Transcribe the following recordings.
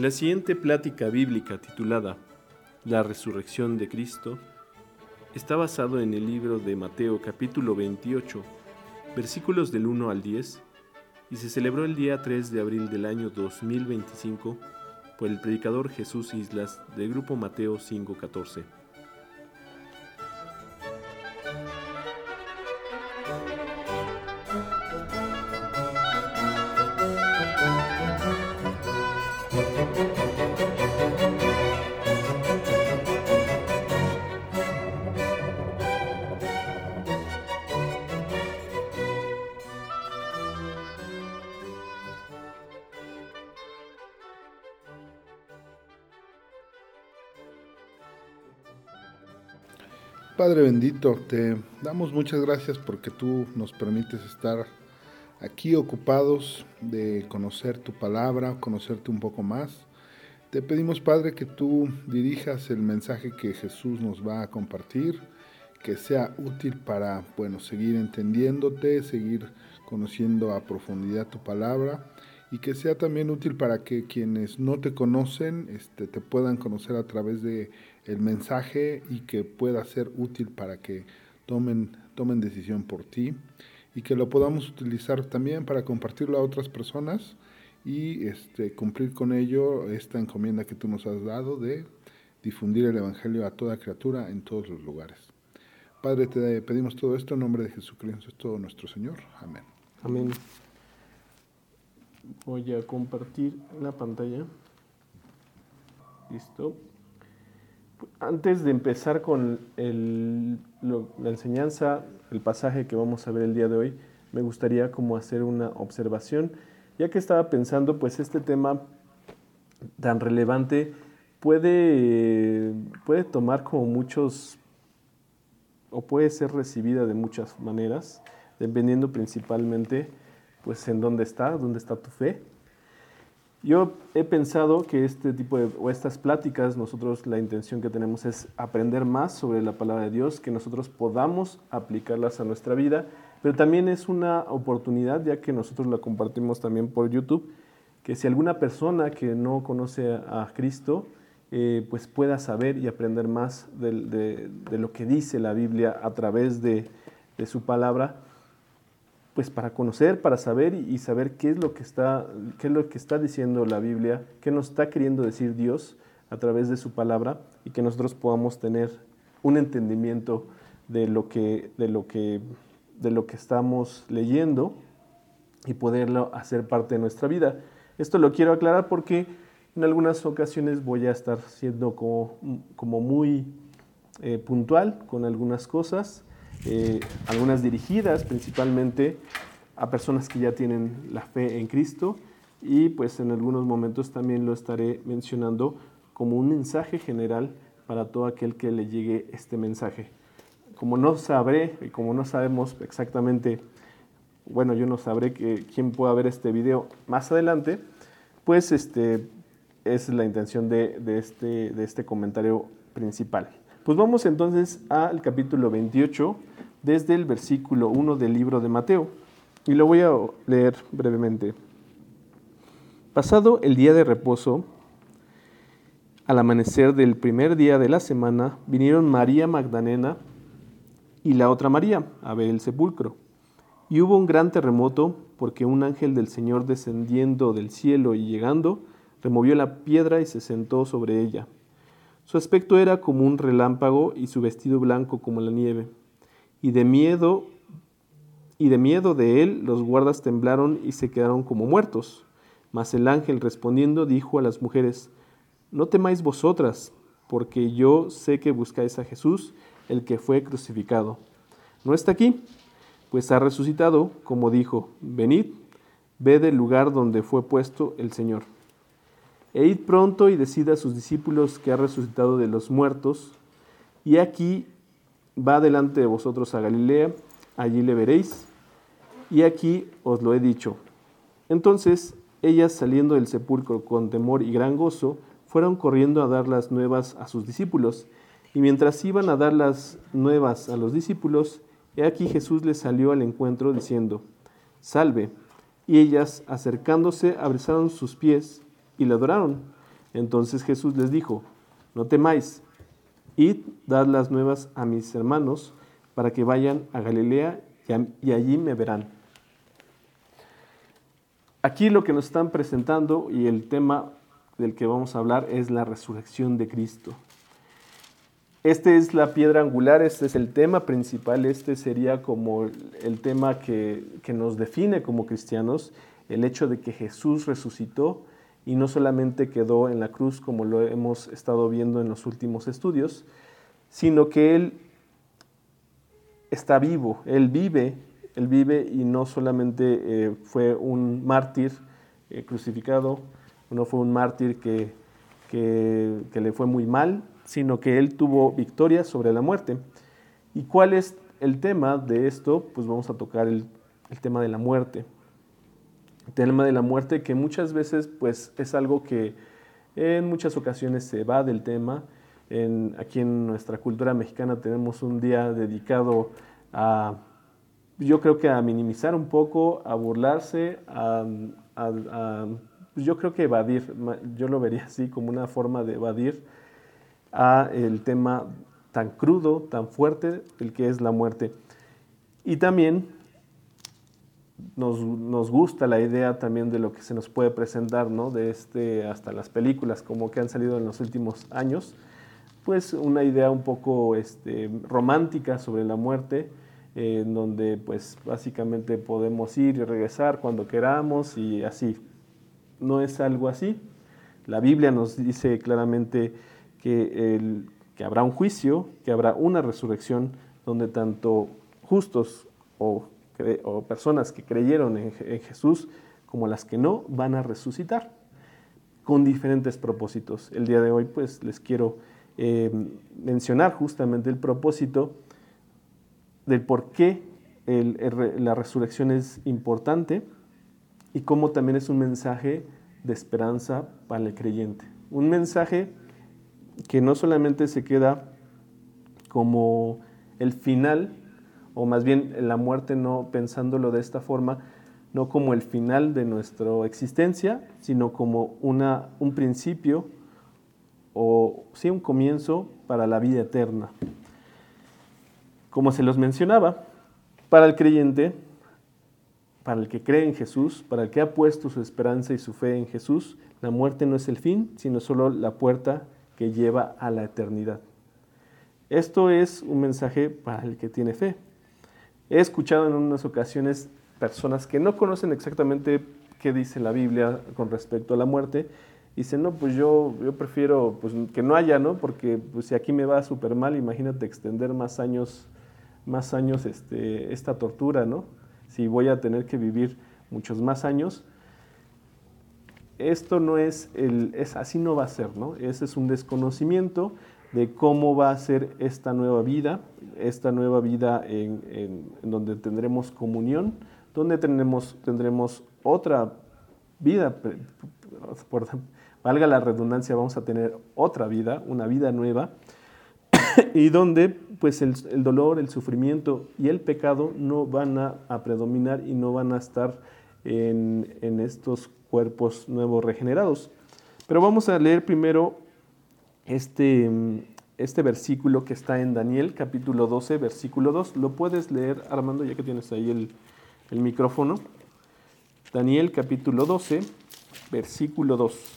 La siguiente plática bíblica titulada La resurrección de Cristo está basado en el libro de Mateo capítulo 28, versículos del 1 al 10, y se celebró el día 3 de abril del año 2025 por el predicador Jesús Islas del grupo Mateo 5:14. Padre bendito, te damos muchas gracias porque tú nos permites estar aquí ocupados de conocer tu palabra, conocerte un poco más. Te pedimos, Padre, que tú dirijas el mensaje que Jesús nos va a compartir, que sea útil para, seguir entendiéndote, seguir conociendo a profundidad tu palabra, y que sea también útil para que quienes no te conocen te puedan conocer a través de el mensaje, y que pueda ser útil para que tomen decisión por ti, y que lo podamos utilizar también para compartirlo a otras personas y cumplir con ello esta encomienda que tú nos has dado de difundir el Evangelio a toda criatura en todos los lugares. Padre, te pedimos todo esto en nombre de Jesucristo nuestro Señor. Amén. Amén. Voy a compartir la pantalla. Listo. Antes de empezar con la enseñanza, el pasaje que vamos a ver el día de hoy, me gustaría como hacer una observación, ya que estaba pensando, pues este tema tan relevante puede tomar como muchos, o puede ser recibida de muchas maneras, dependiendo principalmente pues en dónde está tu fe. Yo he pensado que este tipo o estas pláticas, nosotros la intención que tenemos es aprender más sobre la palabra de Dios, que nosotros podamos aplicarlas a nuestra vida, pero también es una oportunidad, ya que nosotros la compartimos también por YouTube, que si alguna persona que no conoce a Cristo, pues pueda saber y aprender más de lo que dice la Biblia a través de su palabra, pues para conocer, para saber y saber qué es lo que está diciendo la Biblia, qué nos está queriendo decir Dios a través de su palabra, y que nosotros podamos tener un entendimiento de lo que estamos leyendo y poderlo hacer parte de nuestra vida. Esto lo quiero aclarar porque en algunas ocasiones voy a estar siendo como muy puntual con algunas cosas, algunas dirigidas principalmente a personas que ya tienen la fe en Cristo, y pues en algunos momentos también lo estaré mencionando como un mensaje general para todo aquel que le llegue este mensaje. Como no sabré y como no sabemos exactamente, yo no sabré quién pueda ver este video más adelante, pues es la intención de este comentario principal. Pues vamos entonces al capítulo 28, desde el versículo 1 del libro de Mateo, y lo voy a leer brevemente. Pasado el día de reposo, al amanecer del primer día de la semana, vinieron María Magdalena y la otra María a ver el sepulcro. Y hubo un gran terremoto, porque un ángel del Señor, descendiendo del cielo y llegando, removió la piedra y se sentó sobre ella. Su aspecto era como un relámpago y su vestido blanco como la nieve. Y de miedo de él los guardas temblaron y se quedaron como muertos. Mas el ángel, respondiendo, dijo a las mujeres: No temáis vosotras, porque yo sé que buscáis a Jesús, el que fue crucificado. No está aquí, pues ha resucitado, como dijo. Venid, ved el lugar donde fue puesto el Señor. E id pronto y decid a sus discípulos que ha resucitado de los muertos, y aquí va delante de vosotros a Galilea, allí le veréis, y aquí os lo he dicho. Entonces ellas, saliendo del sepulcro con temor y gran gozo, fueron corriendo a dar las nuevas a sus discípulos, y mientras iban a dar las nuevas a los discípulos, he aquí Jesús les salió al encuentro diciendo: Salve. Y ellas, acercándose, abrazaron sus pies y le adoraron. Entonces Jesús les dijo: no temáis, id, dad las nuevas a mis hermanos, para que vayan a Galilea y allí me verán. Aquí lo que nos están presentando y el tema del que vamos a hablar es la resurrección de Cristo. Este es la piedra angular, este es el tema principal, este sería como el tema que nos define como cristianos, el hecho de que Jesús resucitó y no solamente quedó en la cruz como lo hemos estado viendo en los últimos estudios, sino que Él está vivo, Él vive y no solamente fue un mártir crucificado, no fue un mártir que le fue muy mal, sino que Él tuvo victoria sobre la muerte. ¿Y cuál es el tema de esto? Pues vamos a tocar el tema de la muerte. El tema de la muerte, que muchas veces pues, es algo que en muchas ocasiones se va del tema. Aquí en nuestra cultura mexicana tenemos un día dedicado a, yo creo que a minimizar un poco, a burlarse, yo creo que evadir, yo lo vería así como una forma de evadir a el tema tan crudo, tan fuerte, el que es la muerte. Y también nos gusta la idea también de lo que se nos puede presentar, ¿no? Hasta las películas como que han salido en los últimos años, pues una idea un poco romántica sobre la muerte, en donde pues básicamente podemos ir y regresar cuando queramos y así. No es algo así. La Biblia nos dice claramente que habrá un juicio, que habrá una resurrección donde tanto justos o personas que creyeron en Jesús como las que no van a resucitar con diferentes propósitos. El día de hoy pues les quiero mencionar justamente el propósito del por qué la resurrección es importante y cómo también es un mensaje de esperanza para el creyente. Un mensaje que no solamente se queda como el final, o más bien la muerte, no pensándolo de esta forma, no como el final de nuestra existencia, sino como un principio o sí un comienzo para la vida eterna. Como se los mencionaba, para el creyente, para el que cree en Jesús, para el que ha puesto su esperanza y su fe en Jesús, la muerte no es el fin, sino solo la puerta que lleva a la eternidad. Esto es un mensaje para el que tiene fe. He escuchado en unas ocasiones personas que no conocen exactamente qué dice la Biblia con respecto a la muerte. Dicen, no, pues yo prefiero pues, que no haya, ¿no? Porque pues, si aquí me va súper mal, imagínate extender más años esta tortura, ¿no? Si voy a tener que vivir muchos más años. Esto no así no va a ser, ¿no? Ese es un desconocimiento de cómo va a ser esta nueva vida en donde tendremos comunión, donde tendremos otra vida, valga la redundancia, vamos a tener otra vida, una vida nueva, y donde pues el dolor, el sufrimiento y el pecado no van a predominar y no van a estar en estos cuerpos nuevos regenerados. Pero vamos a leer primero este versículo que está en Daniel, capítulo 12, versículo 2. ¿Lo puedes leer, Armando, ya que tienes ahí el micrófono? Daniel, capítulo 12, versículo 2.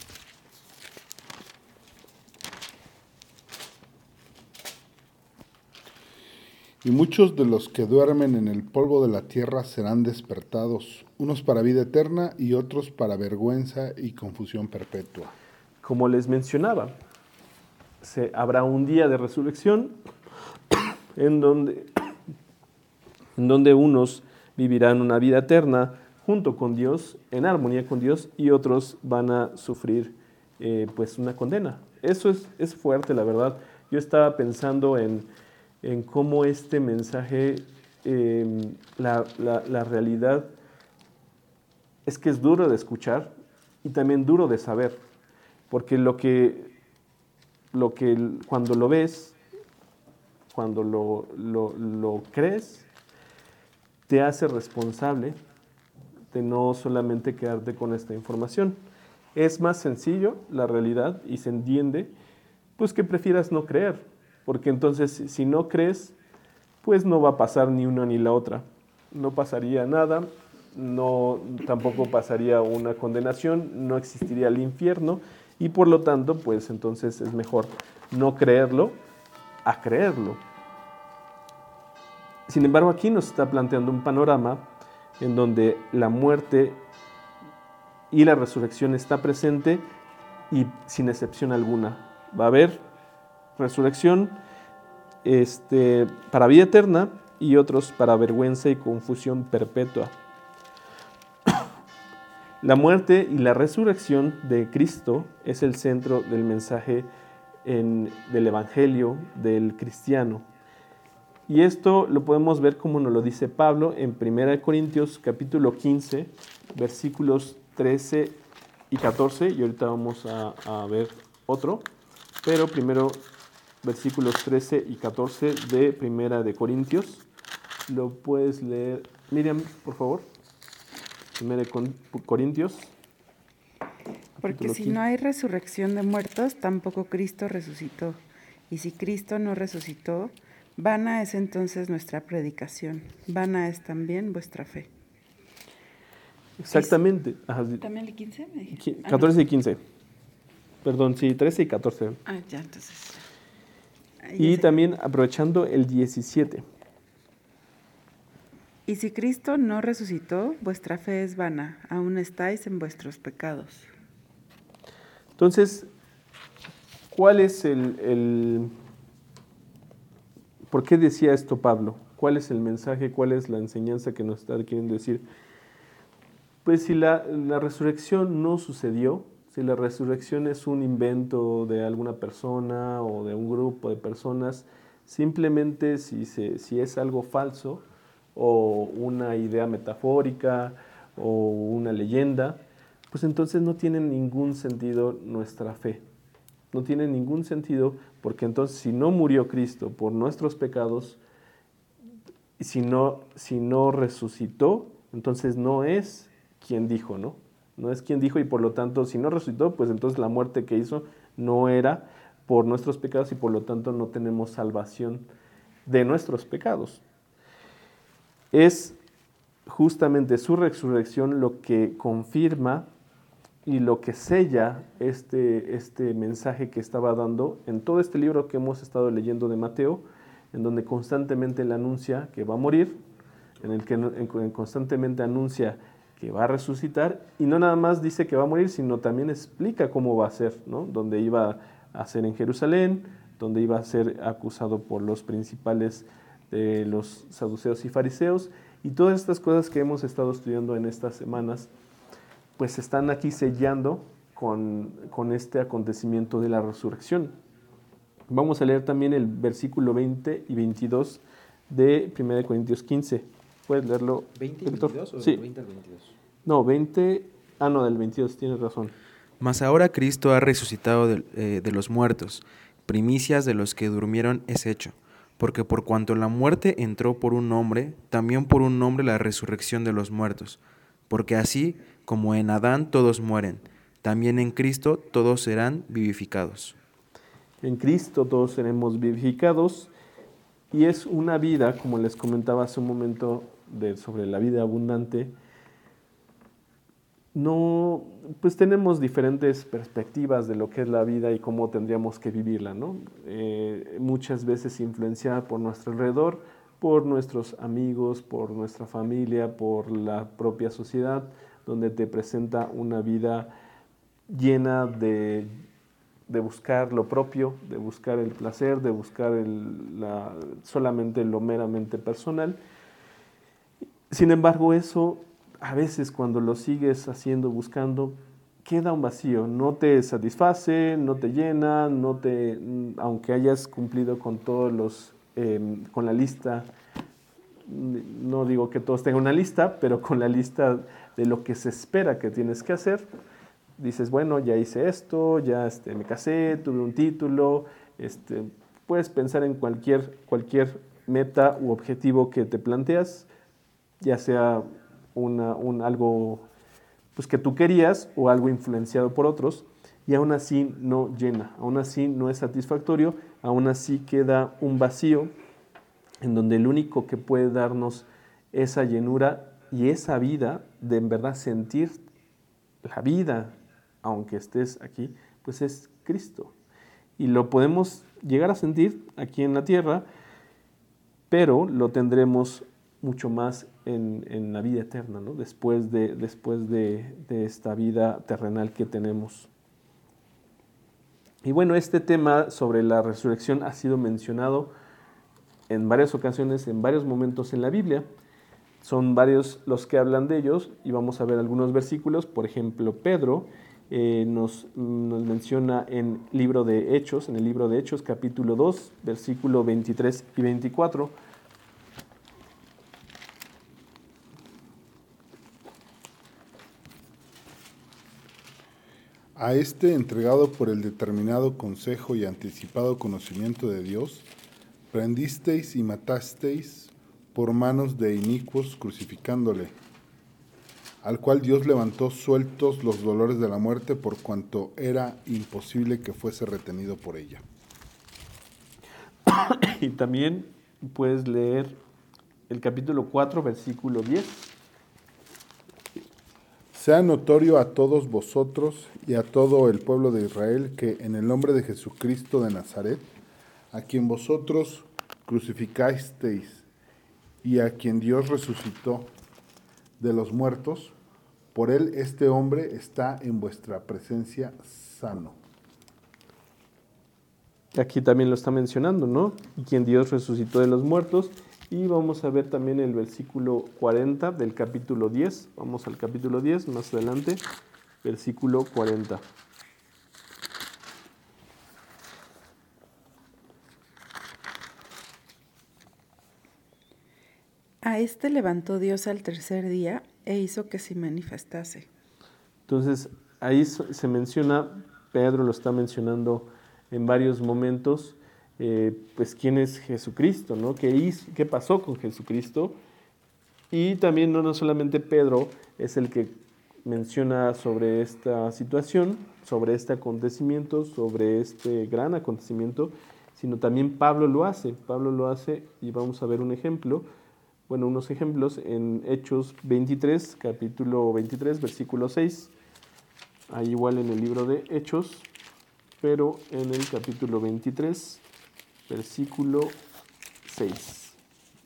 Y muchos de los que duermen en el polvo de la tierra serán despertados, unos para vida eterna y otros para vergüenza y confusión perpetua. Como les mencionaba, habrá un día de resurrección en donde unos vivirán una vida eterna junto con Dios, en armonía con Dios, y otros van a sufrir pues una condena. Eso es fuerte, la verdad. Yo estaba pensando en cómo este mensaje, la realidad es que es duro de escuchar y también duro de saber, porque cuando lo ves, cuando lo crees, te hace responsable de no solamente quedarte con esta información. Es más sencillo la realidad y se entiende, pues que prefieras no creer, porque entonces si no crees, pues no va a pasar ni una ni la otra. No pasaría nada, no, tampoco pasaría una condenación, no existiría el infierno y por lo tanto, pues entonces es mejor no creerlo a creerlo. Sin embargo, aquí nos está planteando un panorama en donde la muerte y la resurrección está presente y sin excepción alguna. Va a haber resurrección para vida eterna y otros para vergüenza y confusión perpetua. La muerte y la resurrección de Cristo es el centro del mensaje del Evangelio del cristiano. Y esto lo podemos ver como nos lo dice Pablo en 1 Corintios capítulo 15, versículos 13 y 14. Y ahorita vamos a ver otro, pero primero versículos 13 y 14 de 1 Corintios. Lo puedes leer, Miriam, por favor. 1 Corintios. Porque si no hay resurrección de muertos, tampoco Cristo resucitó. Y si Cristo no resucitó, vana es entonces nuestra predicación, vana es también vuestra fe. Exactamente. ¿También el 15? 14 y 15. Perdón, sí, 13 y 14. Ya, entonces. Y también aprovechando el 17. Y si Cristo no resucitó, vuestra fe es vana, aún estáis en vuestros pecados. Entonces, ¿cuál es ¿por qué decía esto Pablo? ¿Cuál es el mensaje? ¿Cuál es la enseñanza que nos está queriendo decir? Pues si la resurrección no sucedió, si la resurrección es un invento de alguna persona o de un grupo de personas, simplemente si es algo falso o una idea metafórica o una leyenda, pues entonces no tiene ningún sentido nuestra fe. No tiene ningún sentido porque entonces si no murió Cristo por nuestros pecados, si no resucitó, entonces no es quien dijo, ¿no? No es quien dijo y por lo tanto si no resucitó, pues entonces la muerte que hizo no era por nuestros pecados y por lo tanto no tenemos salvación de nuestros pecados. Es justamente su resurrección lo que confirma y lo que sella este mensaje que estaba dando en todo este libro que hemos estado leyendo de Mateo, en donde constantemente le anuncia que va a morir, en el que constantemente anuncia que va a resucitar, y no nada más dice que va a morir, sino también explica cómo va a ser, ¿no? Donde iba a ser en Jerusalén, donde iba a ser acusado por los principales de los saduceos y fariseos, y todas estas cosas que hemos estado estudiando en estas semanas, pues están aquí sellando con este acontecimiento de la resurrección. Vamos a leer también el versículo 20 y 22 de 1 Corintios 15. ¿Puedes leerlo, ¿20 y Víctor? 22 o Sí. 20 al 22? No, 20... no, del 22, tienes razón. Mas ahora Cristo ha resucitado de los muertos, primicias de los que durmieron es hecho. Porque por cuanto la muerte entró por un hombre, también por un hombre la resurrección de los muertos. Porque así como en Adán todos mueren, también en Cristo todos serán vivificados. En Cristo todos seremos vivificados y es una vida, como les comentaba hace un momento sobre la vida abundante. No, pues tenemos diferentes perspectivas de lo que es la vida y cómo tendríamos que vivirla, ¿no? Muchas veces influenciada por nuestro alrededor, por nuestros amigos, por nuestra familia, por la propia sociedad, donde te presenta una vida llena de buscar lo propio, de buscar el placer, de buscar solamente lo meramente personal. Sin embargo, eso a veces cuando lo sigues haciendo, buscando, queda un vacío, no te satisface, no te llena, aunque hayas cumplido con con la lista, no digo que todos tengan una lista, pero con la lista de lo que se espera que tienes que hacer, dices, bueno, ya hice esto, ya me casé, tuve un título, puedes pensar en cualquier meta u objetivo que te planteas, ya sea algo pues que tú querías o algo influenciado por otros, y aún así no llena, aún así no es satisfactorio, aún así queda un vacío en donde el único que puede darnos esa llenura y esa vida de en verdad sentir la vida, aunque estés aquí, pues es Cristo. Y lo podemos llegar a sentir aquí en la tierra, pero lo tendremos mucho más en la vida eterna, ¿no? Después de esta vida terrenal que tenemos. Y bueno, este tema sobre la resurrección ha sido mencionado en varias ocasiones, en varios momentos en la Biblia. Son varios los que hablan de ellos y vamos a ver algunos versículos. Por ejemplo, Pedro nos menciona en el libro de Hechos, capítulo 2, versículo 23 y 24. A este, entregado por el determinado consejo y anticipado conocimiento de Dios, prendisteis y matasteis por manos de inicuos, crucificándole, al cual Dios levantó sueltos los dolores de la muerte, por cuanto era imposible que fuese retenido por ella. Y también puedes leer el capítulo 4, versículo 10. Sea notorio a todos vosotros y a todo el pueblo de Israel que en el nombre de Jesucristo de Nazaret, a quien vosotros crucificasteis y a quien Dios resucitó de los muertos, por él este hombre está en vuestra presencia sano. Aquí también lo está mencionando, ¿no? Y quien Dios resucitó de los muertos. Y vamos a ver también el versículo 40 del capítulo 10. Vamos al capítulo 10, más adelante, versículo 40. A este levantó Dios al tercer día e hizo que se manifestase. Entonces, ahí se menciona, Pedro lo está mencionando en varios momentos, pues quién es Jesucristo, ¿no? ¿Qué pasó con Jesucristo? Y también no solamente Pedro es el que menciona sobre esta situación, sobre este acontecimiento, sobre este gran acontecimiento, sino también Pablo lo hace. Pablo lo hace y vamos a ver un ejemplo, bueno, unos ejemplos en Hechos 23, capítulo 23, versículo 6. Ahí igual en el libro de Hechos, pero en el capítulo 23, versículo 6.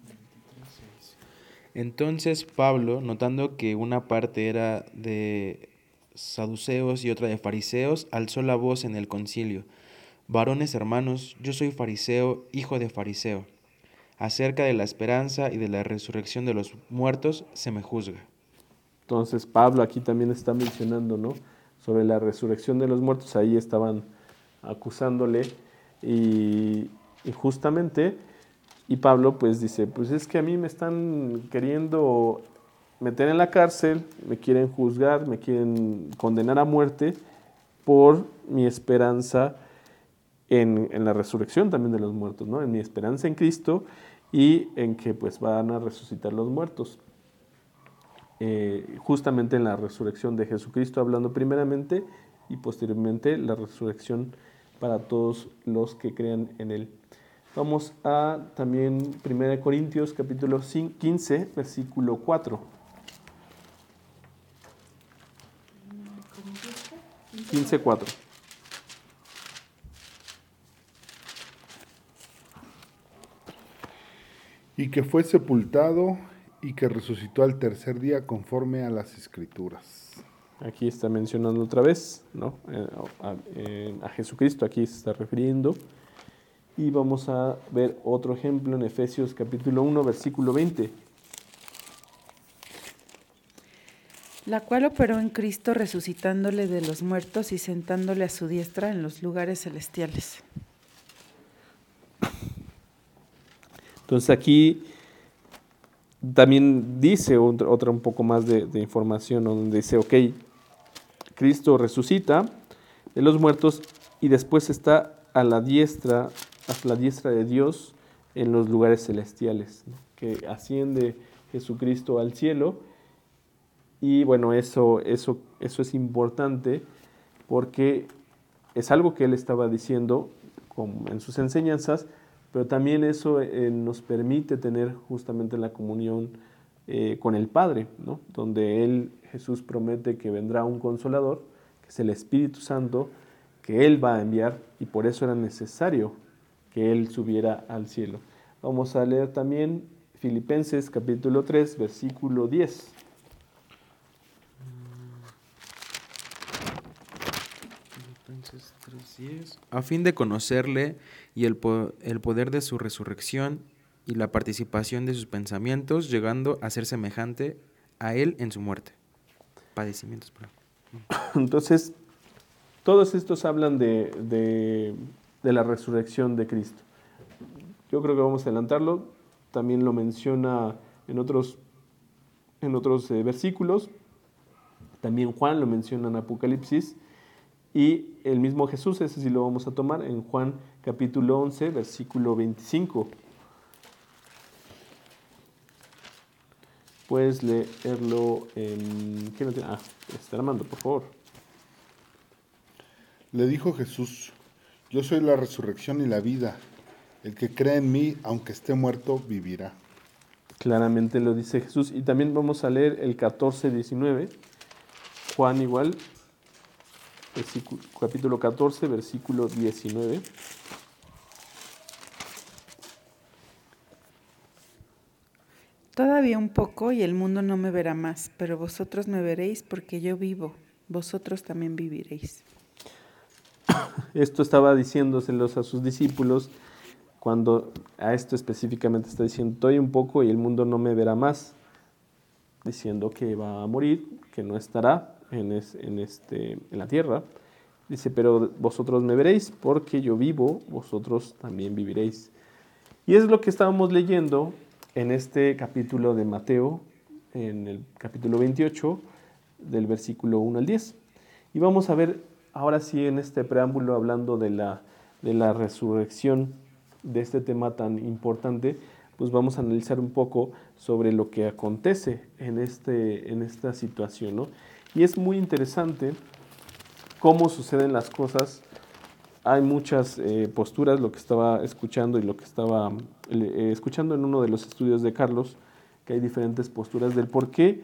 Entonces Pablo, notando que una parte era de saduceos y otra de fariseos, alzó la voz en el concilio: Varones hermanos, yo soy fariseo, hijo de fariseo. Acerca de la esperanza y de la resurrección de los muertos se me juzga. Entonces Pablo aquí también está mencionando, ¿no?, sobre la resurrección de los muertos. Ahí estaban acusándole y justamente, y Pablo pues dice, pues es que a mí me están queriendo meter en la cárcel, me quieren juzgar, me quieren condenar a muerte por mi esperanza en la resurrección también de los muertos, ¿no? En mi esperanza en Cristo y en que pues van a resucitar los muertos. Justamente en la resurrección de Jesucristo, hablando primeramente, y posteriormente la resurrección para todos los que crean en Él. Vamos a también 1 Corintios capítulo 15, versículo 4. 15:4. Y que fue sepultado y que resucitó al tercer día conforme a las Escrituras. Aquí está mencionando otra vez, ¿no?, a Jesucristo, aquí se está refiriendo. Y vamos a ver otro ejemplo en Efesios capítulo 1, versículo 20. La cual operó en Cristo resucitándole de los muertos y sentándole a su diestra en los lugares celestiales. Entonces aquí también dice otra un poco más de información, donde dice, ok, Cristo resucita de los muertos y después está a la diestra de Dios en los lugares celestiales, ¿no?, que asciende Jesucristo al cielo Y bueno, eso es importante porque es algo que él estaba diciendo en sus enseñanzas, pero también eso nos permite tener justamente la comunión con el Padre, ¿no? Donde Jesús promete que vendrá un consolador, que es el Espíritu Santo, que Él va a enviar, y por eso era necesario que Él subiera al cielo. Vamos a leer también Filipenses capítulo 3, versículo 10. Filipenses 3:10. A fin de conocerle y el poder de su resurrección y la participación de sus pensamientos, llegando a ser semejante a él en su muerte. Padecimientos, perdón. Entonces, todos estos hablan de la resurrección de Cristo. Yo creo que vamos a adelantarlo. También lo menciona en otros versículos. También Juan lo menciona en Apocalipsis. Y el mismo Jesús, ese sí lo vamos a tomar en Juan capítulo 11, versículo 25. Puedes leerlo en... ¿Quién lo tiene? Está Armando, por favor. Le dijo Jesús: yo soy la resurrección y la vida. El que cree en mí, aunque esté muerto, vivirá. Claramente lo dice Jesús. Y también vamos a leer el 14, 19. Juan igual, capítulo 14, versículo 19. Todavía un poco y el mundo no me verá más, pero vosotros me veréis porque yo vivo, vosotros también viviréis. Esto estaba diciéndoselos a sus discípulos, cuando a esto específicamente está diciendo, todavía un poco y el mundo no me verá más, diciendo que va a morir, que no estará en la tierra. Dice, pero vosotros me veréis porque yo vivo, vosotros también viviréis. Y es lo que estábamos leyendo en este capítulo de Mateo, en el capítulo 28, del versículo 1 al 10. Y vamos a ver ahora sí en este preámbulo, hablando de la resurrección, de este tema tan importante, pues vamos a analizar un poco sobre lo que acontece en esta situación, ¿no? Y es muy interesante cómo suceden las cosas. Hay muchas posturas, lo que estaba escuchando y lo que estaba escuchando en uno de los estudios de Carlos, que hay diferentes posturas del por qué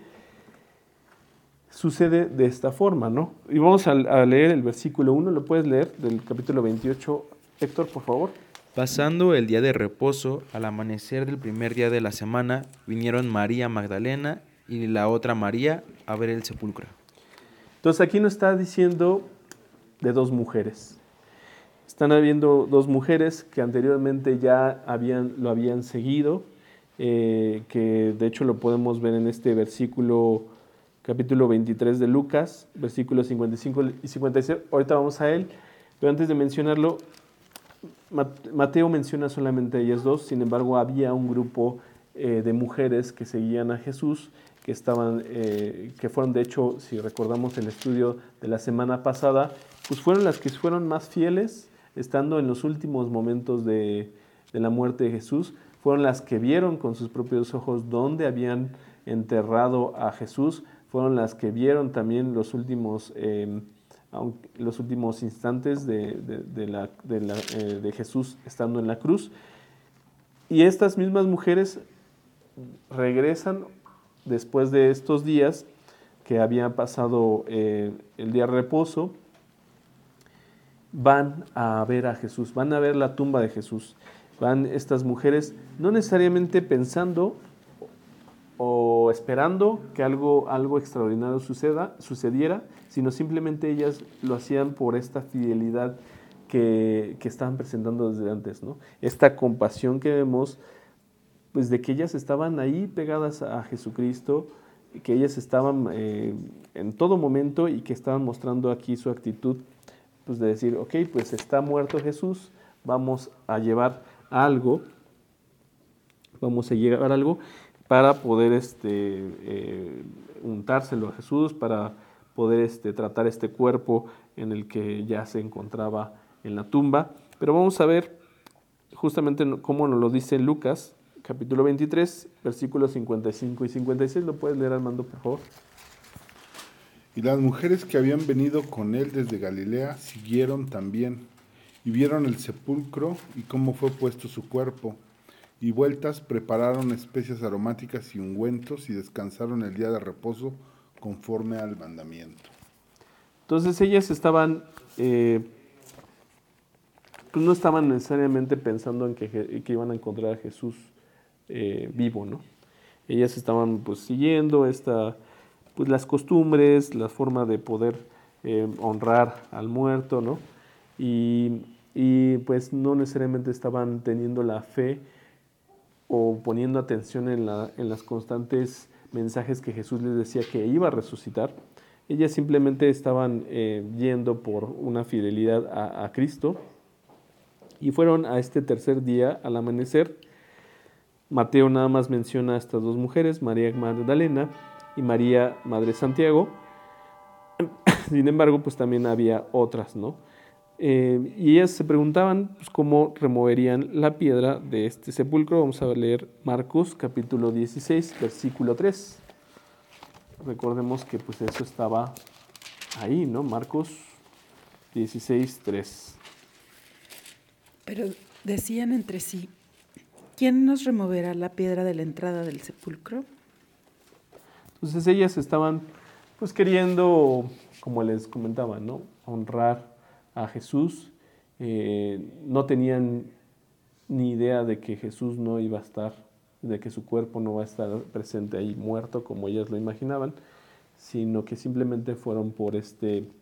sucede de esta forma, ¿no? Y vamos a leer el versículo 1, ¿lo puedes leer? Del capítulo 28, Héctor, por favor. Pasando el día de reposo, al amanecer del primer día de la semana, vinieron María Magdalena y la otra María a ver el sepulcro. Entonces aquí nos está diciendo de dos mujeres. Están habiendo dos mujeres que anteriormente ya lo habían seguido, que de hecho lo podemos ver en este versículo, capítulo 23 de Lucas, versículos 55 y 56. Ahorita vamos a él, pero antes de mencionarlo, Mateo menciona solamente a ellas dos. Sin embargo, había un grupo de mujeres que seguían a Jesús, que fueron, de hecho, si recordamos el estudio de la semana pasada, pues fueron las que fueron más fieles, estando en los últimos momentos de la muerte de Jesús. Fueron las que vieron con sus propios ojos dónde habían enterrado a Jesús. Fueron las que vieron también los últimos instantes de Jesús estando en la cruz. Y estas mismas mujeres regresan después de estos días que habían pasado el día de reposo, van a ver a Jesús, van a ver la tumba de Jesús. Van estas mujeres no necesariamente pensando o esperando que algo extraordinario sucediera, sino simplemente ellas lo hacían por esta fidelidad que estaban presentando desde antes, ¿no? Esta compasión que vemos, pues de que ellas estaban ahí pegadas a Jesucristo, que ellas estaban en todo momento y que estaban mostrando aquí su actitud, pues de decir, ok, pues está muerto Jesús, vamos a llevar algo para poder untárselo a Jesús, para poder tratar este cuerpo en el que ya se encontraba en la tumba. Pero vamos a ver justamente cómo nos lo dice Lucas, capítulo 23, versículos 55 y 56. ¿Lo puedes leer, Armando, por favor? Y las mujeres que habían venido con él desde Galilea siguieron también, y vieron el sepulcro y cómo fue puesto su cuerpo, y vueltas prepararon especias aromáticas y ungüentos, y descansaron el día de reposo conforme al mandamiento. Entonces ellas estaban, pues no estaban necesariamente pensando en que iban a encontrar a Jesús vivo, ¿no? Ellas estaban pues siguiendo pues las costumbres, la forma de poder honrar al muerto, ¿no? Y pues no necesariamente estaban teniendo la fe o poniendo atención en las constantes mensajes que Jesús les decía que iba a resucitar. Ellas simplemente estaban yendo por una fidelidad a Cristo y fueron a este tercer día al amanecer. Mateo nada más menciona a estas dos mujeres, María Magdalena y María, Madre de Santiago. Sin embargo, pues también había otras, ¿no? Y ellas se preguntaban pues, cómo removerían la piedra de este sepulcro. Vamos a leer Marcos capítulo 16, versículo 3. Recordemos que pues eso estaba ahí, ¿no? Marcos 16, 3. Pero decían entre sí, ¿quién nos removerá la piedra de la entrada del sepulcro? Entonces ellas estaban pues queriendo, como les comentaba, ¿no? Honrar a Jesús. No tenían ni idea de que Jesús no iba a estar, de que su cuerpo no va a estar presente ahí muerto como ellas lo imaginaban, sino que simplemente fueron por pues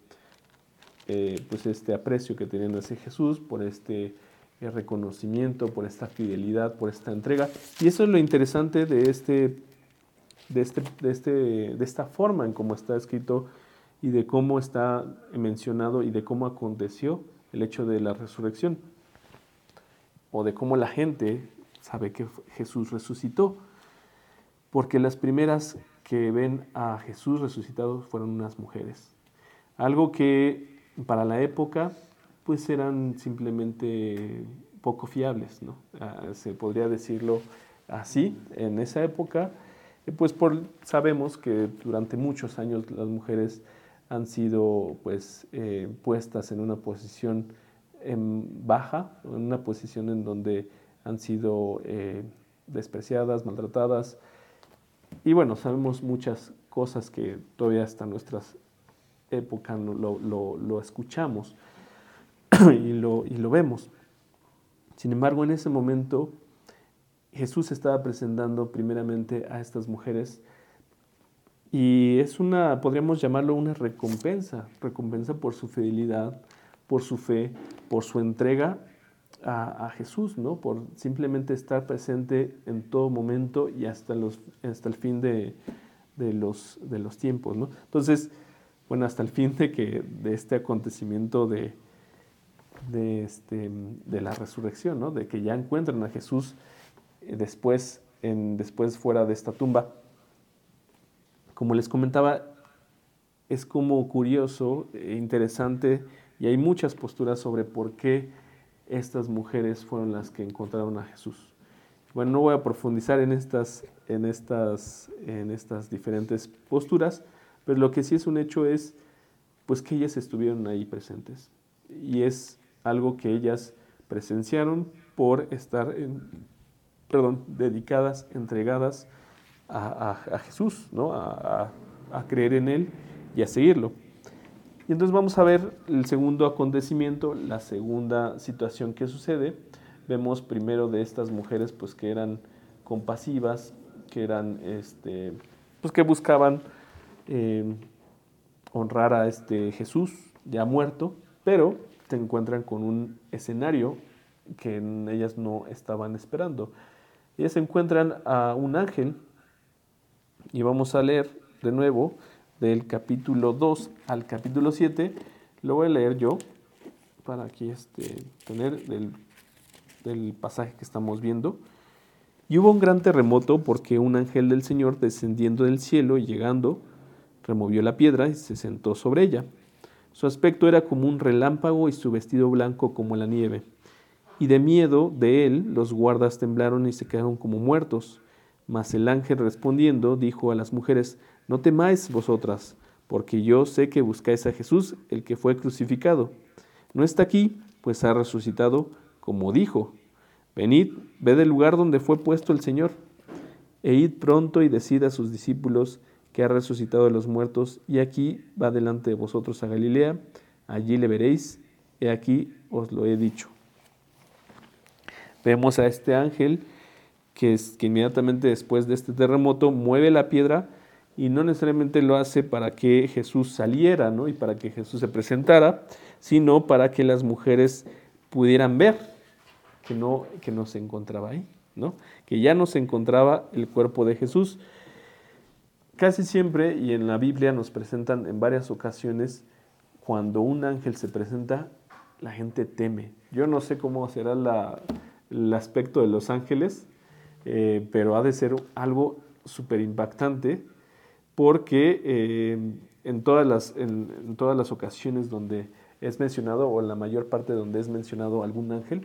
este aprecio que tenían hacia Jesús, por este reconocimiento, por esta fidelidad, por esta entrega. Y eso es lo interesante de esta forma en cómo está escrito y de cómo está mencionado y de cómo aconteció el hecho de la resurrección, o de cómo la gente sabe que Jesús resucitó, porque las primeras que ven a Jesús resucitado fueron unas mujeres, algo que para la época pues eran simplemente poco fiables, ¿no? Se podría decirlo así. En esa época pues sabemos que durante muchos años las mujeres han sido pues puestas en una posición baja, en una posición en donde han sido despreciadas, maltratadas. Y bueno, sabemos muchas cosas que todavía hasta nuestras épocas lo escuchamos y lo vemos. Sin embargo, en ese momento Jesús estaba presentando primeramente a estas mujeres y es podríamos llamarlo una recompensa por su fidelidad, por su fe, por su entrega a Jesús, ¿no? Por simplemente estar presente en todo momento y hasta el fin de los tiempos, ¿no? Entonces, bueno, hasta el fin de este acontecimiento de la resurrección, ¿no? De que ya encuentran a Jesús después fuera de esta tumba. Como les comentaba, es como curioso, interesante, y hay muchas posturas sobre por qué estas mujeres fueron las que encontraron a Jesús. Bueno, no voy a profundizar en estas diferentes posturas, pero lo que sí es un hecho es pues que ellas estuvieron ahí presentes. Y es algo que ellas presenciaron por estar dedicadas, entregadas a Jesús, ¿no? A creer en Él y a seguirlo. Y entonces vamos a ver el segundo acontecimiento, la segunda situación que sucede. Vemos primero de estas mujeres pues que eran compasivas, que eran pues que buscaban honrar a Jesús ya muerto, pero se encuentran con un escenario que ellas no estaban esperando. Ellas encuentran a un ángel, y vamos a leer de nuevo del capítulo 2 al capítulo 7. Lo voy a leer yo para aquí tener del pasaje que estamos viendo. Y hubo un gran terremoto porque un ángel del Señor descendiendo del cielo y llegando removió la piedra y se sentó sobre ella. Su aspecto era como un relámpago y su vestido blanco como la nieve. Y de miedo de él los guardas temblaron y se quedaron como muertos. Mas el ángel respondiendo dijo a las mujeres: no temáis vosotras, porque yo sé que buscáis a Jesús, el que fue crucificado. No está aquí, pues ha resucitado, como dijo. Venid, ved el lugar donde fue puesto el Señor, e id pronto y decid a sus discípulos que ha resucitado de los muertos, y aquí va delante de vosotros a Galilea, allí le veréis, he aquí os lo he dicho. Vemos a este ángel que inmediatamente después de este terremoto mueve la piedra, y no necesariamente lo hace para que Jesús saliera, ¿no? Y para que Jesús se presentara, sino para que las mujeres pudieran ver que no se encontraba ahí, ¿no? Que ya no se encontraba el cuerpo de Jesús. Casi siempre, y en la Biblia nos presentan en varias ocasiones, cuando un ángel se presenta, la gente teme. Yo no sé cómo será el aspecto de los ángeles, pero ha de ser algo súper impactante, porque en todas las ocasiones donde es mencionado, o en la mayor parte donde es mencionado algún ángel,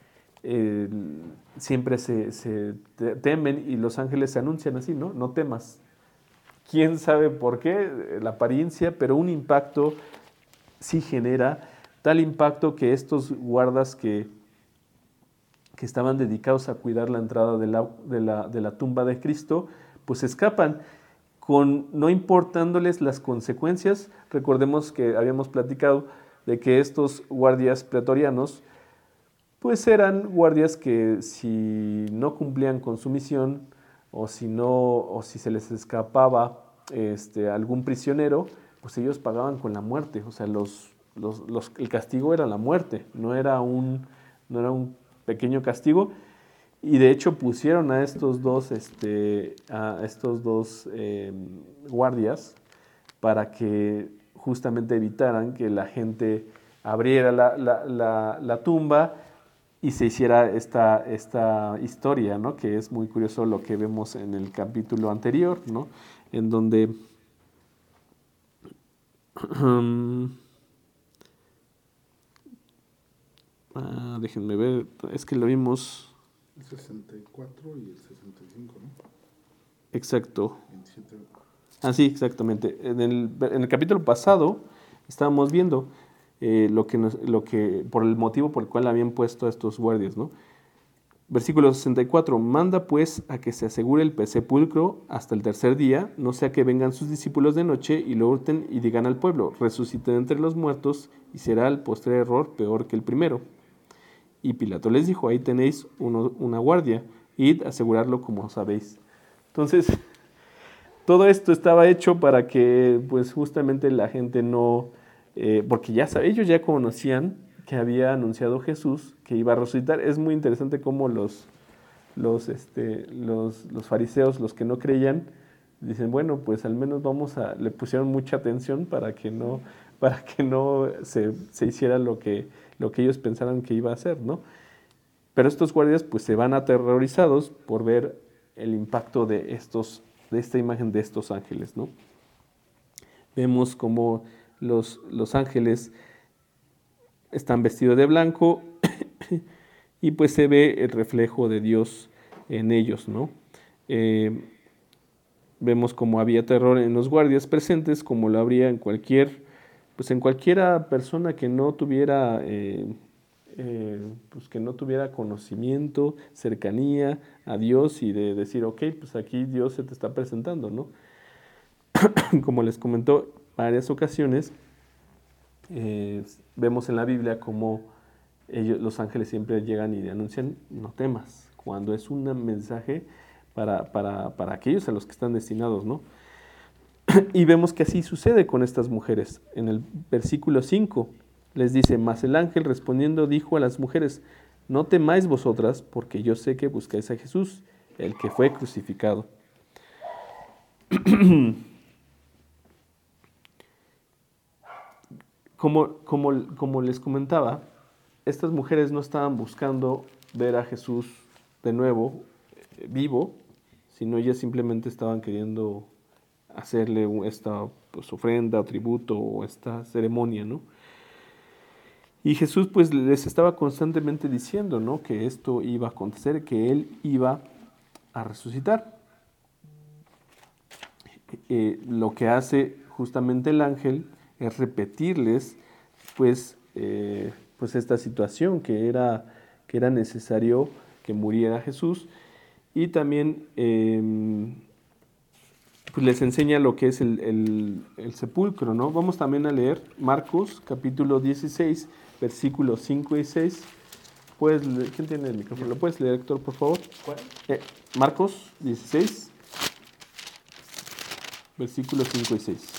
siempre se temen, y los ángeles se anuncian así, ¿no? No temas. ¿Quién sabe por qué? La apariencia, pero un impacto sí genera, tal impacto que estos guardas que estaban dedicados a cuidar la entrada de la tumba de Cristo, pues escapan, no importándoles las consecuencias. Recordemos que habíamos platicado de que estos guardias pretorianos, pues eran guardias que si no cumplían con su misión, o si se les escapaba algún prisionero, pues ellos pagaban con la muerte. O sea, el castigo era la muerte, no era un pequeño castigo. Y de hecho pusieron a estos dos guardias para que justamente evitaran que la gente abriera la tumba y se hiciera esta historia, ¿no? Que es muy curioso lo que vemos en el capítulo anterior, ¿no? En donde déjenme ver, es que lo vimos. El 64 y el 65, ¿no? Exacto. 27. Sí, exactamente. En el capítulo pasado estábamos viendo por el motivo por el cual habían puesto a estos guardias, ¿no? Versículo 64, manda pues a que se asegure el sepulcro hasta el tercer día, no sea que vengan sus discípulos de noche y lo hurten y digan al pueblo, resuciten entre los muertos, y será el postrer error peor que el primero. Y Pilato les dijo, ahí tenéis una guardia, id a asegurarlo como sabéis. Entonces, todo esto estaba hecho para que pues justamente la gente no, porque ellos ya conocían que había anunciado Jesús que iba a resucitar. Es muy interesante cómo los fariseos, los que no creían, dicen, bueno, pues al menos le pusieron mucha atención para que no se hiciera lo que ellos pensaran que iba a hacer, ¿no? Pero estos guardias pues se van aterrorizados por ver el impacto de esta imagen de estos ángeles, ¿no? Vemos como los ángeles están vestidos de blanco y pues se ve el reflejo de Dios en ellos, ¿no? Vemos como había terror en los guardias presentes, como lo habría en cualquiera persona que no tuviera conocimiento, cercanía a Dios, y de decir, ok, pues aquí Dios se te está presentando, ¿no? Como les comentó varias ocasiones, vemos en la Biblia como los ángeles siempre llegan y anuncian, no temas, cuando es un mensaje para aquellos a los que están destinados, ¿no? Y vemos que así sucede con estas mujeres. En el versículo 5 les dice, mas el ángel respondiendo dijo a las mujeres, no temáis vosotras, porque yo sé que buscáis a Jesús, el que fue crucificado. Como les comentaba, estas mujeres no estaban buscando ver a Jesús de nuevo vivo, sino ellas simplemente estaban queriendo hacerle esta ofrenda o tributo o esta ceremonia, ¿no? Y Jesús pues les estaba constantemente diciendo, ¿no?, que esto iba a acontecer, que Él iba a resucitar. Lo que hace justamente el ángel es repetirles pues esta situación que era necesario que muriera Jesús, y también pues les enseña lo que es el sepulcro, ¿no? Vamos también a leer Marcos capítulo 16, versículos 5 y 6. ¿Quién tiene el micrófono? ¿Lo puedes leer, Héctor, por favor? ¿Cuál? Marcos 16, versículos 5 y 6.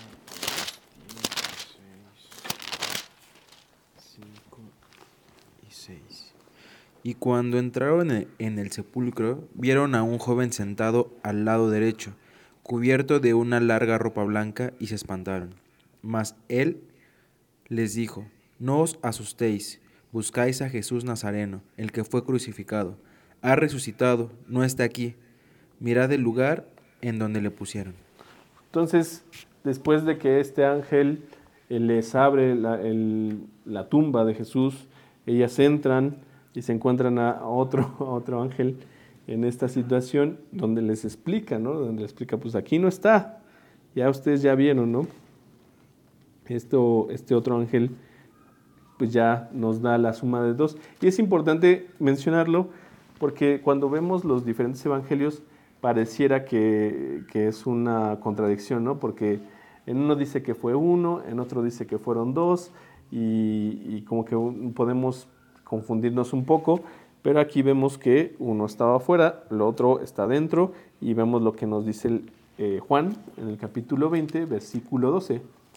5 y 6. Y cuando entraron en el sepulcro, vieron a un joven sentado al lado derecho, cubierto de una larga ropa blanca, y se espantaron. Mas él les dijo: no os asustéis, buscáis a Jesús Nazareno, el que fue crucificado. Ha resucitado, no está aquí. Mirad el lugar en donde le pusieron. Entonces, después de que este ángel les abre la tumba de Jesús, ellas entran y se encuentran a otro ángel en esta situación, donde les explica, ¿no? Donde les explica, pues aquí no está, ya ustedes ya vieron, ¿no? Este otro ángel pues ya nos da la suma de 2. Y es importante mencionarlo porque cuando vemos los diferentes evangelios pareciera que es una contradicción, ¿no? Porque en uno dice que fue uno, en otro dice que fueron dos, y como que podemos confundirnos un poco, pero aquí vemos que uno estaba afuera, el otro está dentro, y vemos lo que nos dice Juan en el capítulo 20, versículo 12.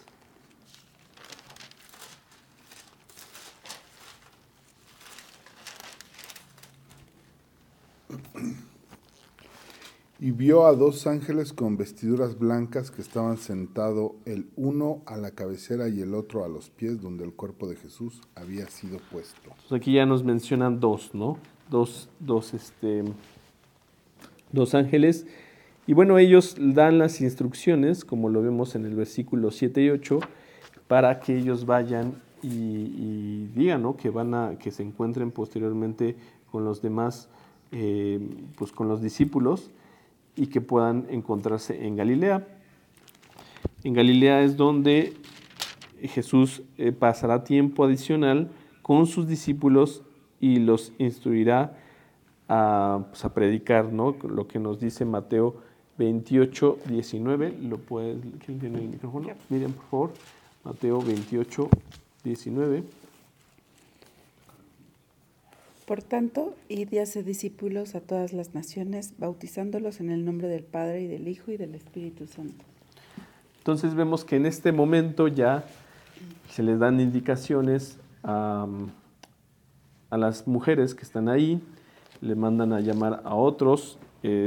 Y vio a dos ángeles con vestiduras blancas que estaban sentados, el uno a la cabecera y el otro a los pies, donde el cuerpo de Jesús había sido puesto. Entonces aquí ya nos mencionan dos, ¿no? Dos ángeles. Y bueno, ellos dan las instrucciones, como lo vemos en el versículo 7 y 8, para que ellos vayan y digan, ¿no? Que se encuentren posteriormente con los demás, pues con los discípulos, y que puedan encontrarse en Galilea. En Galilea es donde Jesús pasará tiempo adicional con sus discípulos y los instruirá a predicar, ¿no? Lo que nos dice Mateo 28, 19. ¿Quién tiene el micrófono? Miriam, por favor. Mateo 28, 19. Por tanto, id y haced discípulos a todas las naciones, bautizándolos en el nombre del Padre, y del Hijo, y del Espíritu Santo. Entonces vemos que en este momento ya se les dan indicaciones a las mujeres que están ahí, le mandan a llamar a otros,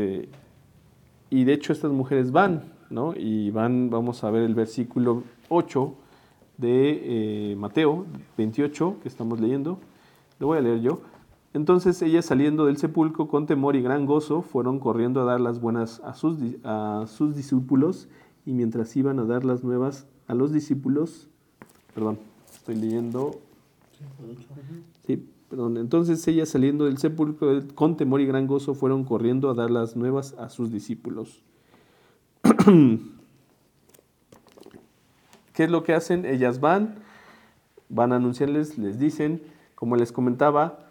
y de hecho estas mujeres van, ¿no? Y vamos a ver el versículo 8 de Mateo 28 que estamos leyendo. Lo voy a leer yo. Entonces ellas, saliendo del sepulcro con temor y gran gozo, fueron corriendo a dar las buenas a sus discípulos, y mientras iban a dar las nuevas a los discípulos, estoy leyendo. Sí, perdón. Entonces ellas, saliendo del sepulcro con temor y gran gozo, fueron corriendo a dar las nuevas a sus discípulos. ¿Qué es lo que hacen? Ellas van a anunciarles, les dicen, como les comentaba,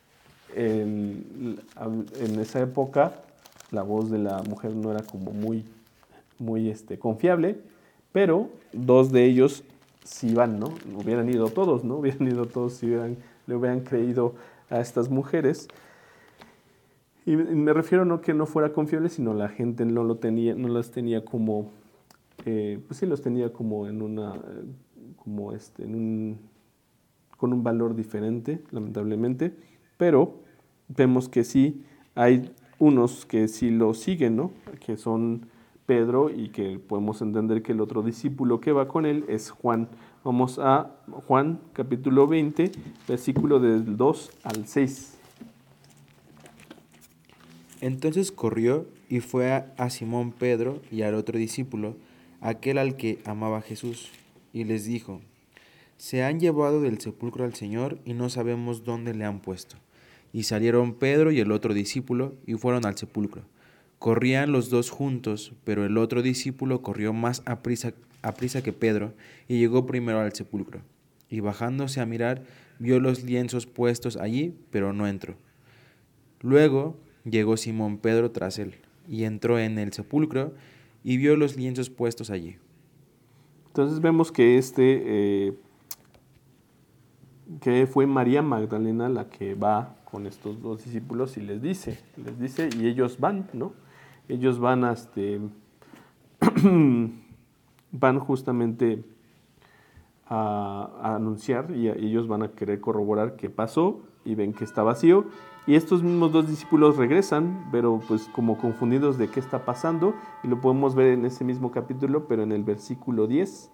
en esa época la voz de la mujer no era como muy confiable, pero dos de ellos sí van, ¿no? Hubieran ido todos, ¿no? Hubieran ido todos si le hubieran creído a estas mujeres. Y me refiero no que no fuera confiable, sino la gente no las tenía como, pues sí los tenía como con un valor diferente, lamentablemente, pero vemos que sí hay unos que sí lo siguen, ¿no? Que son Pedro, y que podemos entender que el otro discípulo que va con él es Juan. Vamos a Juan capítulo 20, versículo del 2 al 6. Entonces corrió y fue a Simón Pedro y al otro discípulo, aquel al que amaba Jesús, y les dijo: se han llevado del sepulcro al Señor y no sabemos dónde le han puesto. Y salieron Pedro y el otro discípulo y fueron al sepulcro. Corrían los dos juntos, pero el otro discípulo corrió más aprisa que Pedro, y llegó primero al sepulcro. Y bajándose a mirar, vio los lienzos puestos allí, pero no entró. Luego llegó Simón Pedro tras él, y entró en el sepulcro, y vio los lienzos puestos allí. Entonces vemos que que fue María Magdalena la que va con estos dos discípulos y les dice, y ellos van, ¿no? Ellos van van justamente a anunciar y ellos van a querer corroborar qué pasó y ven que está vacío. Y estos mismos dos discípulos regresan, pero pues como confundidos de qué está pasando, y lo podemos ver en ese mismo capítulo, pero en el versículo 10.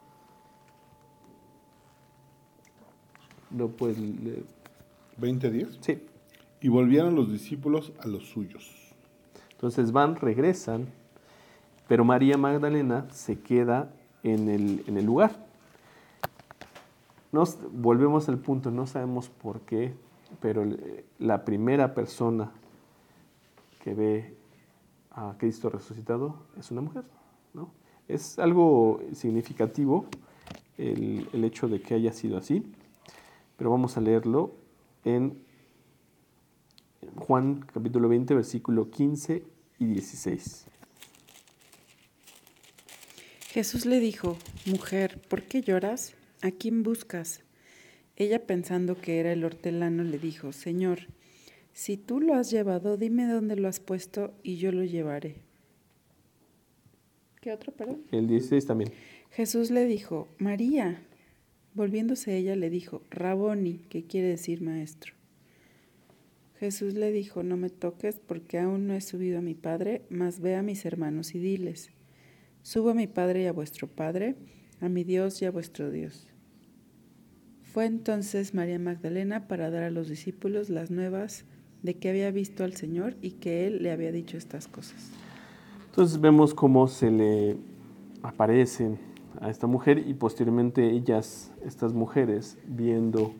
¿Lo puedes leer? 20:10. Sí. Y volvieron los discípulos a los suyos. Entonces regresan, pero María Magdalena se queda en el lugar. Volvemos al punto, no sabemos por qué, pero la primera persona que ve a Cristo resucitado es una mujer, ¿no? Es algo significativo el hecho de que haya sido así, pero vamos a leerlo en Juan capítulo 20, versículo 15 y 16. Jesús le dijo: Mujer, ¿por qué lloras? ¿A quién buscas? Ella, pensando que era el hortelano, le dijo: Señor, si tú lo has llevado, dime dónde lo has puesto y yo lo llevaré. ¿Qué otro, perdón? El 16 también. Jesús le dijo: María. Volviéndose ella le dijo: Raboni, que quiere decir maestro. Jesús le dijo: No me toques, porque aún no he subido a mi Padre, mas ve a mis hermanos y diles: Subo a mi Padre y a vuestro Padre, a mi Dios y a vuestro Dios. Fue entonces María Magdalena para dar a los discípulos las nuevas de que había visto al Señor y que Él le había dicho estas cosas. Entonces vemos cómo se le aparecen a esta mujer y posteriormente estas mujeres, viendo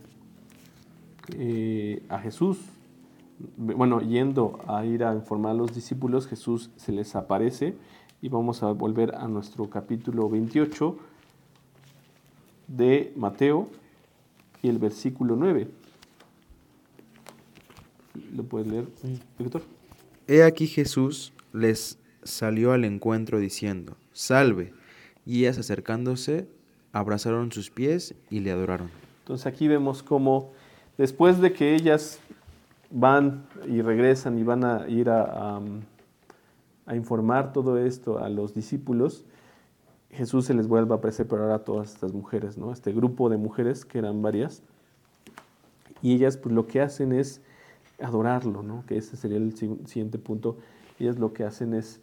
a Jesús, yendo a ir a informar a los discípulos, Jesús se les aparece. Y vamos a volver a nuestro capítulo 28 de Mateo y el versículo 9. ¿Lo puedes leer, Víctor? He aquí Jesús les salió al encuentro diciendo: Salve. Y ellas, acercándose, abrazaron sus pies y le adoraron. Entonces aquí vemos cómo después de que ellas van y regresan y van a ir a informar todo esto a los discípulos, Jesús se les vuelve a aparecer, pero ahora a todas estas mujeres, ¿no? Este grupo de mujeres, que eran varias, y ellas pues lo que hacen es adorarlo, ¿no? Que ese sería el siguiente punto. Ellas lo que hacen es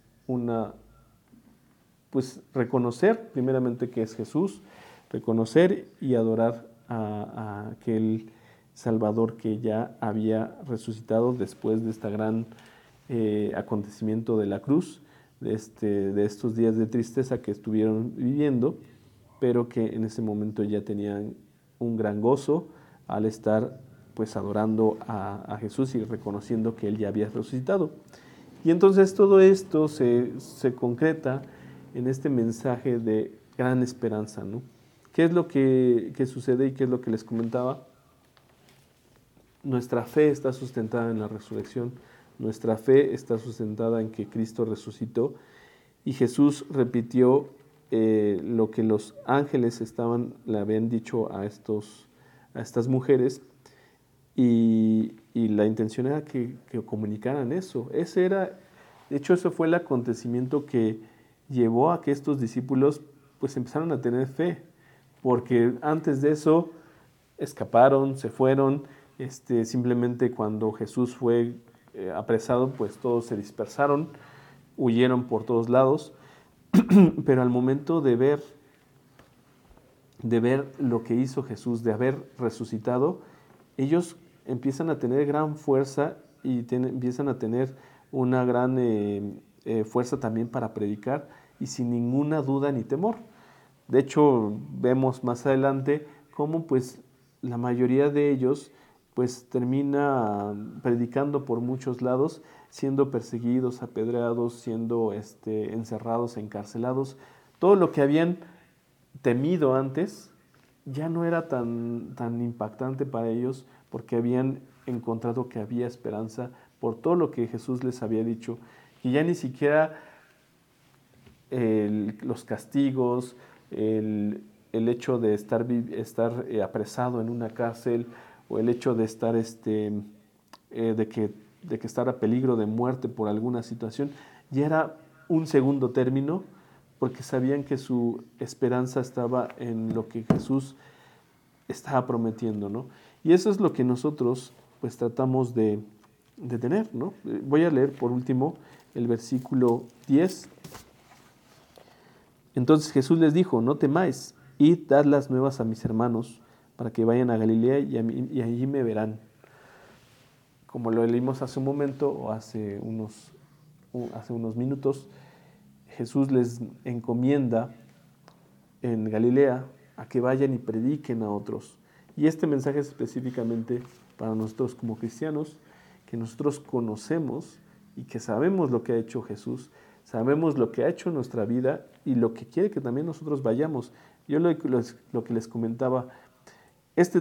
reconocer primeramente que es Jesús, reconocer y adorar a aquel Salvador que ya había resucitado después de esta gran acontecimiento de la cruz, de estos días de tristeza que estuvieron viviendo, pero que en ese momento ya tenían un gran gozo al estar pues adorando a Jesús y reconociendo que Él ya había resucitado. Y entonces todo esto se concreta en este mensaje de gran esperanza, ¿no? ¿Qué es lo que sucede y qué es lo que les comentaba? Nuestra fe está sustentada en la resurrección, nuestra fe está sustentada en que Cristo resucitó y Jesús repitió lo que los ángeles le habían dicho a estas mujeres, y la intención era que comunicaran eso. De hecho, eso fue el acontecimiento que llevó a que estos discípulos pues empezaron a tener fe, porque antes de eso escaparon, se fueron, simplemente cuando Jesús fue apresado, pues todos se dispersaron, huyeron por todos lados, pero al momento de ver lo que hizo Jesús, de haber resucitado, ellos empiezan a tener gran fuerza y empiezan a tener una gran fuerza también para predicar y sin ninguna duda ni temor. De hecho, vemos más adelante cómo pues la mayoría de ellos pues termina predicando por muchos lados, siendo perseguidos, apedreados, siendo encerrados, encarcelados. Todo lo que habían temido antes, ya no era tan impactante para ellos porque habían encontrado que había esperanza por todo lo que Jesús les había dicho, y ya ni siquiera los castigos, el hecho de estar apresado en una cárcel, o el hecho de estar de que estar a peligro de muerte por alguna situación, ya era un segundo término, porque sabían que su esperanza estaba en lo que Jesús estaba prometiendo, ¿no? Y eso es lo que nosotros pues tratamos de tener, ¿no? Voy a leer por último el versículo 10. Entonces Jesús les dijo: no temáis, id, dad las nuevas a mis hermanos, para que vayan a Galilea y allí me verán. Como lo leímos hace un momento, o hace unos minutos, Jesús les encomienda en Galilea a que vayan y prediquen a otros. Y este mensaje es específicamente para nosotros como cristianos, que nosotros conocemos y que sabemos lo que ha hecho Jesús, sabemos lo que ha hecho en nuestra vida y lo que quiere que también nosotros vayamos. Yo lo que les comentaba, este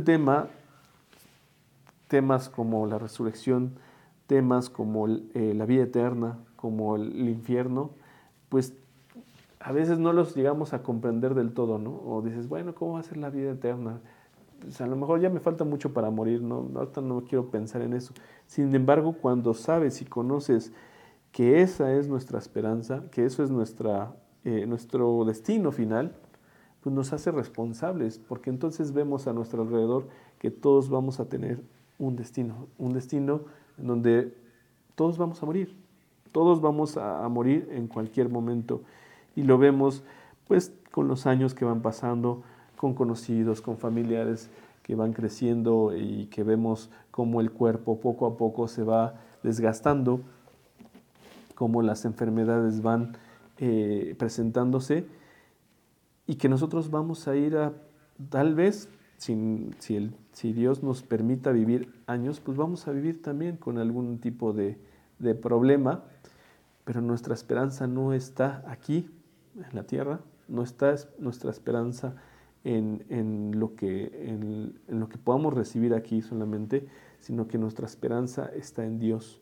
temas como la resurrección, temas como la vida eterna, como el infierno, pues a veces no los llegamos a comprender del todo, ¿no? O dices, bueno, ¿cómo va a ser la vida eterna? Pues a lo mejor ya me falta mucho para morir, ¿no? Ahorita no quiero pensar en eso. Sin embargo, cuando sabes y conoces que esa es nuestra esperanza, que eso es nuestro destino final, pues nos hace responsables, porque entonces vemos a nuestro alrededor que todos vamos a tener un destino en donde todos vamos a morir, todos vamos a morir en cualquier momento, y lo vemos pues con los años que van pasando, con conocidos, con familiares que van creciendo y que vemos cómo el cuerpo poco a poco se va desgastando, cómo las enfermedades van presentándose, y que nosotros vamos a ir tal vez, si Dios nos permita vivir años, pues vamos a vivir también con algún tipo de problema, pero nuestra esperanza no está aquí, en la tierra, no está nuestra esperanza en lo que podamos recibir aquí solamente, sino que nuestra esperanza está en Dios.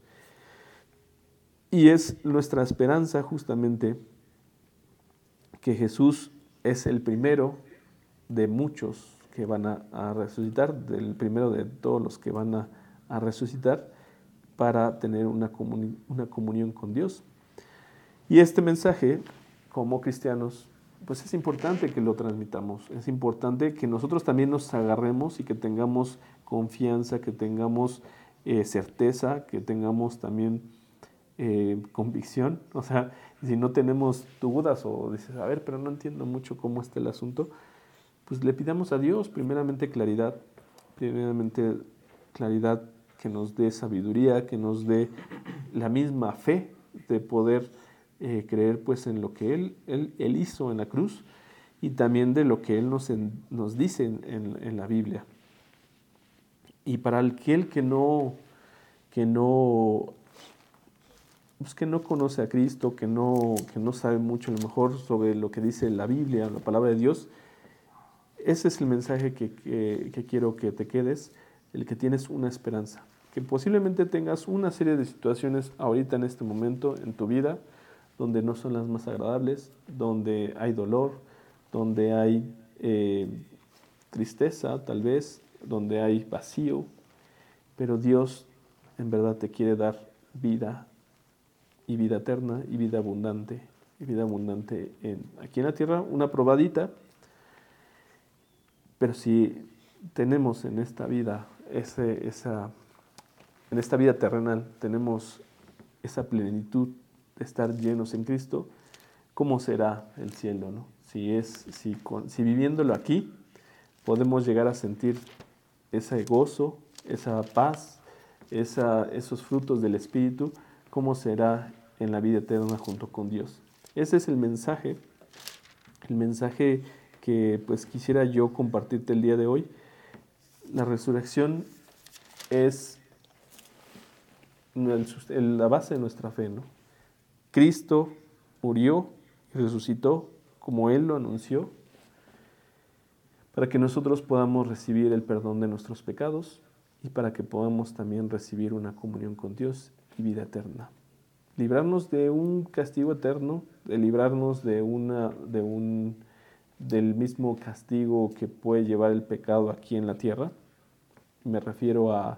Y es nuestra esperanza justamente que Jesús es el primero de muchos que van a resucitar, del primero de todos los que van a resucitar, para tener una comunión con Dios. Y este mensaje, como cristianos, pues es importante que lo transmitamos, es importante que nosotros también nos agarremos y que tengamos confianza, que tengamos certeza, que tengamos también convicción. O sea, si no tenemos dudas o dices, a ver, pero no entiendo mucho cómo está el asunto, pues le pidamos a Dios primeramente claridad que nos dé sabiduría, que nos dé la misma fe de poder creer pues en lo que Él hizo en la cruz, y también de lo que Él nos dice en la Biblia. Y para aquel que no conoce a Cristo, que no sabe mucho a lo mejor sobre lo que dice la Biblia, la palabra de Dios, ese es el mensaje que quiero que te quedes, el que tienes una esperanza, que posiblemente tengas una serie de situaciones ahorita en este momento en tu vida donde no son las más agradables, donde hay dolor, donde hay tristeza tal vez, donde hay vacío, pero Dios en verdad te quiere dar vida, y vida eterna, y vida abundante aquí en la tierra, una probadita. Pero si tenemos en esta vida en esta vida terrenal, tenemos esa plenitud de estar llenos en Cristo, ¿cómo será el cielo, no? Si viviéndolo aquí podemos llegar a sentir ese gozo, esa paz, esos frutos del Espíritu, ¿cómo será en la vida eterna junto con Dios? Ese es el mensaje que pues quisiera yo compartirte el día de hoy. La resurrección es la base de nuestra fe, ¿no? Cristo murió y resucitó como Él lo anunció, para que nosotros podamos recibir el perdón de nuestros pecados y para que podamos también recibir una comunión con Dios y vida eterna. Librarnos de un castigo eterno, de librarnos del mismo castigo que puede llevar el pecado aquí en la tierra. Me refiero a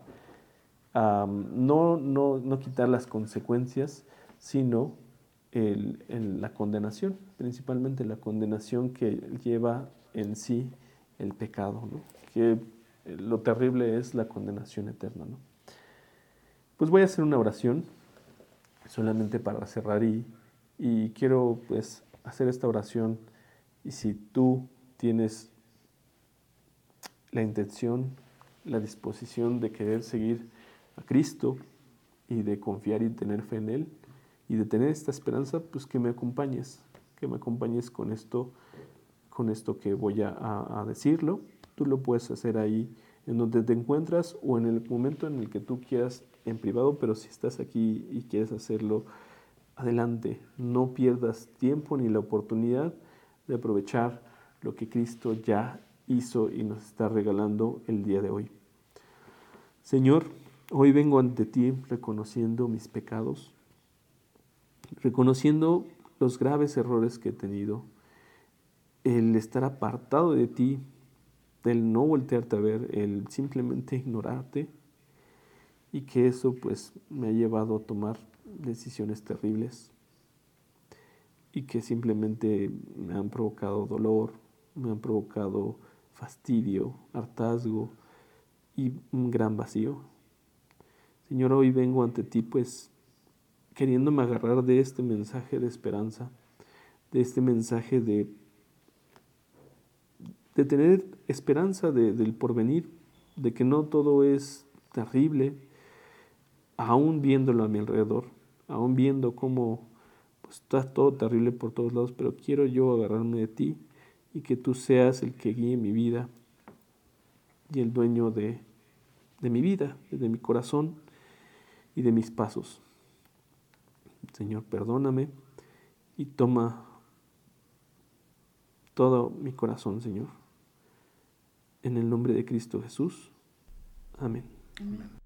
no quitar las consecuencias, sino la condenación, principalmente la condenación que lleva en sí el pecado, ¿no? Que lo terrible es la condenación eterna, ¿no? Pues voy a hacer una oración solamente para cerrar y quiero pues hacer esta oración, y si tú tienes la intención, la disposición de querer seguir a Cristo y de confiar y tener fe en Él y de tener esta esperanza, pues que me acompañes con esto que voy a decirlo. Tú lo puedes hacer ahí en donde te encuentras o en el momento en el que tú quieras en privado, pero si estás aquí y quieres hacerlo, adelante. No pierdas tiempo ni la oportunidad de aprovechar lo que Cristo ya hizo y nos está regalando el día de hoy. Señor, hoy vengo ante ti reconociendo mis pecados, reconociendo los graves errores que he tenido, el estar apartado de ti, el no voltearte a ver, el simplemente ignorarte, y que eso pues me ha llevado a tomar decisiones terribles y que simplemente me han provocado dolor, me han provocado fastidio, hartazgo y un gran vacío. Señor, hoy vengo ante ti pues queriéndome agarrar de este mensaje de esperanza, de este mensaje de tener esperanza del porvenir, de que no todo es terrible, aún viéndolo a mi alrededor, aún viendo cómo pues, está todo terrible por todos lados, pero quiero yo agarrarme de ti y que tú seas el que guíe mi vida y el dueño de mi vida, de mi corazón y de mis pasos. Señor, perdóname y toma todo mi corazón, Señor. En el nombre de Cristo Jesús. Amén. Amén.